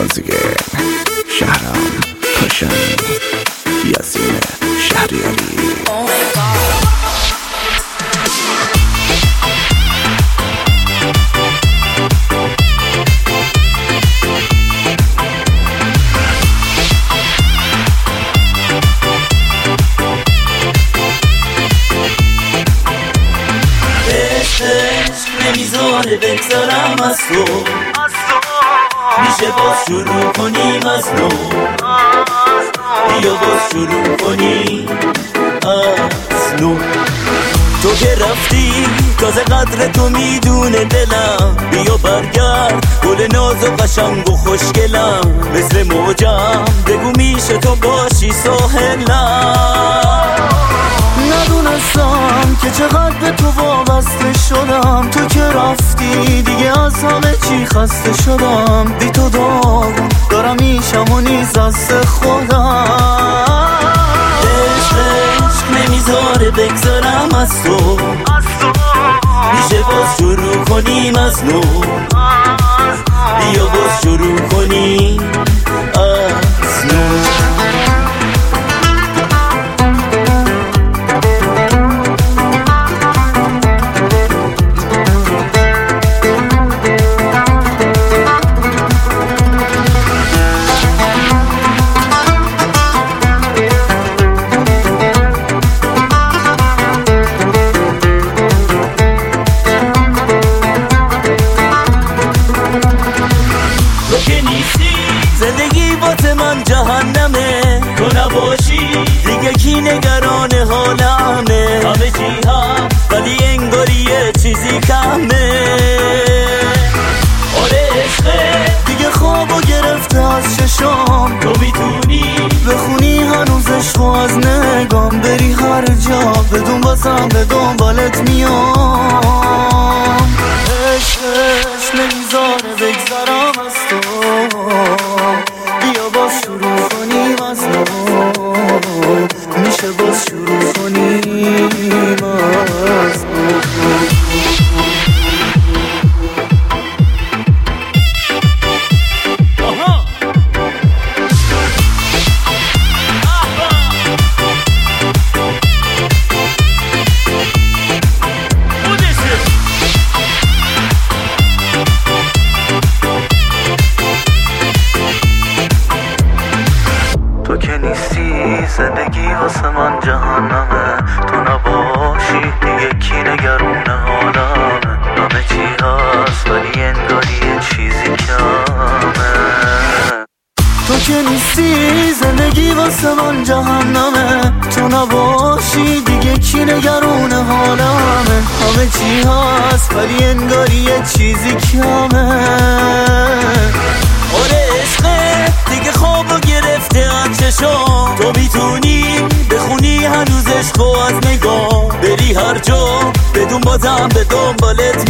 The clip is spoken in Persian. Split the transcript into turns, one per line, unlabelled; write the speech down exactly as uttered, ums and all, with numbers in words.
once again شهرام کاشانی یاسین شهریاری.
نمیذاره بگذارم از تو، میشه باز شروع کنیم از نو، بیا باز شروع کنیم از نو. تو که رفتی تازه قدر تو میدونه دلم، بیا برگرد گل ناز و قشنگ و خوشگلم، مثل موجم بگو میشه تو باشی ساحلم. ندونستم که چقدر به تو وابسته شدم، تو که رفتی دیگه از همه چی خسته شدم، بی تو دارم دارم میشم و نیز دست خودم. عشق عشق نمیذاره بگذارم از تو، میشه باز شروع کنیم از نو، بیا باز شروع کنیم از نو. زندگی واسه من جهنمه، تو نباشی دیگه کی نگران حالمه، همه چی هست ولی انگاری یه چیزی کمه. آره عشقه دیگه خوابو گرفته از چشام، تو میتونی بخونی هنوز عشقو از نگام، بری هر جا بدون بازم به دنبالت میام. عشق عشق نمیذاره بگذارم از تو، بیا باز شروع کنیم از نو، میشه باز شروع کنیم از نو. تو که نیستی زندگی واسه من جهنمه، تو نباشی دیگه کی نگرونه حالمه، همه چی هست ولی انگاری یه چیزی کمه. تو که نیستی زندگی واسه من جهنمه، تو نباشی دیگه کی نگرونه حالمه، همه چی هست ولی انگاری یه چیزی کمه. آره عشقه دیگه خوابو گرفته از چشام، تو میتونی بخونی هنوز عشقو از نگاه، بری هر جا بدون بازم به دنبالت